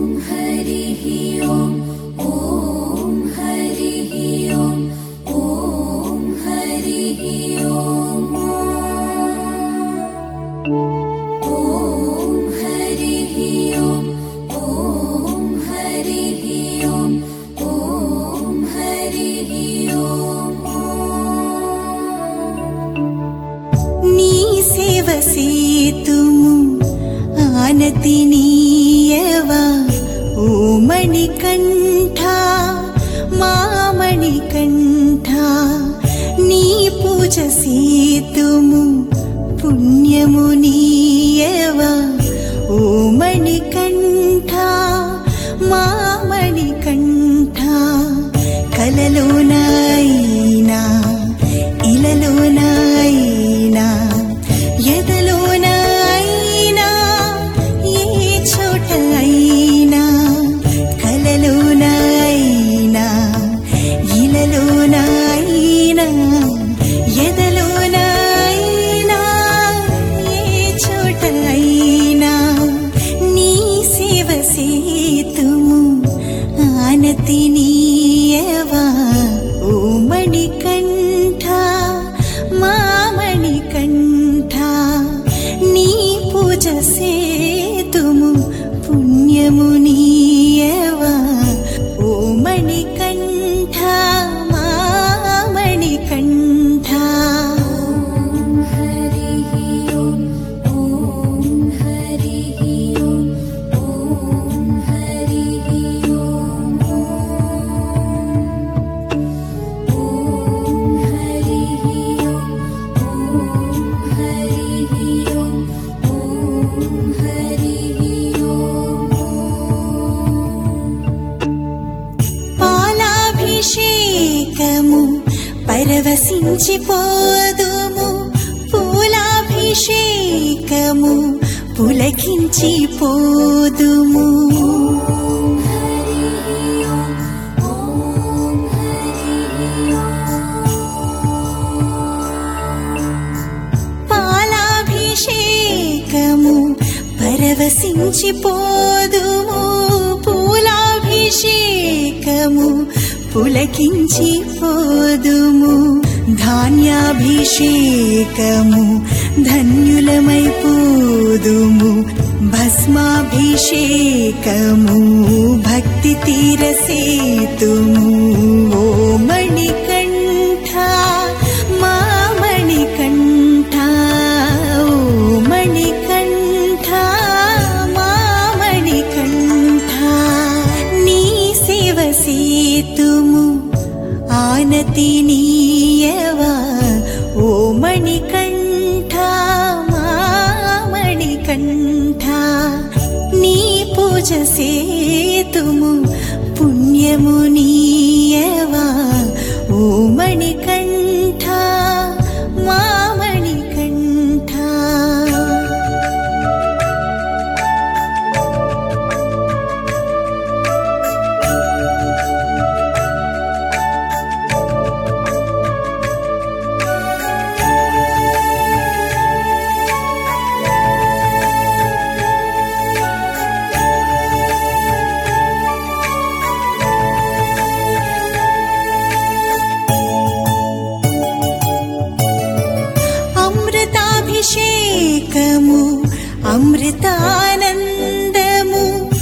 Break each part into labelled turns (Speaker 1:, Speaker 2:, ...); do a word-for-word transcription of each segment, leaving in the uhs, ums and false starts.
Speaker 1: సేతుము ఆనతి నీయవా ఓ మణికంఠ మా మణికంఠ నీ పూజ సేతుము పుణ్యము నీయవా ఓ మణికంఠ మా మణికంఠ కలలోనైనా ఇలలోనైనా ఎదలోనైనా ఏ చోట అయినా కలలోనైనా ఇలలోనైనా ఎదలోనైనా ఏ చోట అయినా నీ సేవ సేతుము ఆనతి నీయవా ఓ మణికంఠ మా మణికంఠ నీ పూజ సేతుము పుణ్యము నీయవా ఓ మణికంఠ మా మణికంఠ పాలాభిషేకము పరవశించిపోదుము పూలాభిషేకము పులకించిపోదుము పాలాభిషేకము పరవశించిపోదుము పూలాభిషేకము పులకించిపోదుము ధాన్యాభిషేకము ధన్యులమైపోదుము భస్మాభిషేకము భక్తి తీరసేతుము ఓ మణికంఠ మా మణికంఠ ఓ మణికంఠ మా మణికంఠ నీ సేవ సేతుము ఆనతి నీయవా ఓ మణికంఠ మా మణికంఠ నీ పూజ సేతుము పుణ్యము నీయవా ఓ మణికంఠ మా మణికంఠ అమృతాభిషేకము అమృతానందము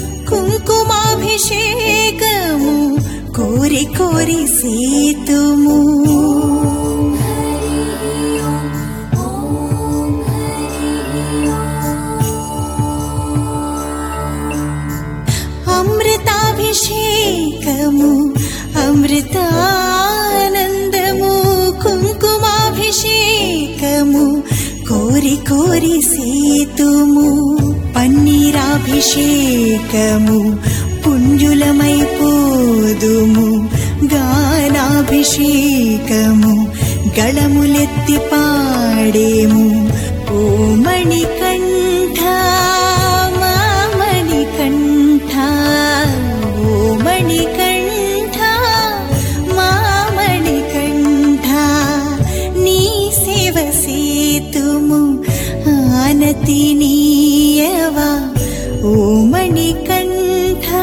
Speaker 1: కుంకుమాభిషేకము కోరి కోరి సేతుము అమృతాభిషేకము అమృతానందము కుంకుమాభిషేకము కోరి కోరి సేతుము పన్నీరాభిషేకము పుంజులమైపోదుము గానాభిషేకము గళములెత్తి పాడేము ఓ మణికంఠ మా మణికంఠ ఓ మణికంఠ మా మణికంఠ నీ సేవ సేతుము ఆనతి నీయవా ఓ మణికంఠ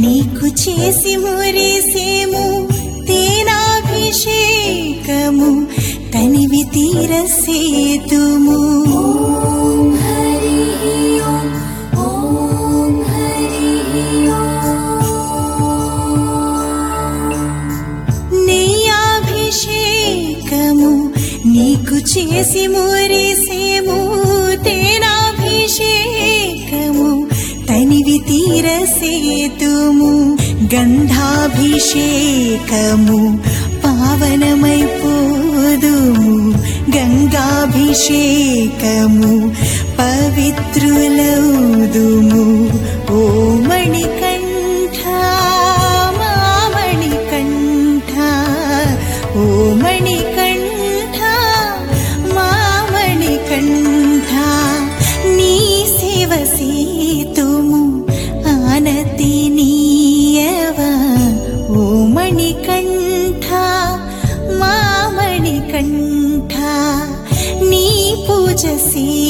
Speaker 1: నీకు చేసి మురిసేము తేనాభిషేకము తనివి తీర సేతుము నెయ్యాభిషేకము నీకు చేసి మురిసేము తేనాభిషేకము తనివి తీర సేతుము గంధాభిషేకము పావనమైపోదుము గంగాభిషేకము పవిత్రులౌదుము ఓ మణికంఠ మా మణికంఠ ఓ మణికంఠ మా మణికంఠ నీ సేవ సేతుము ఆనతి నీయవా ఓ మణికంఠ మా మణికంఠ నీ పూజ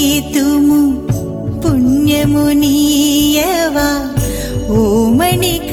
Speaker 1: సేతుము పుణ్యము నీయవా ఓ మణికంఠ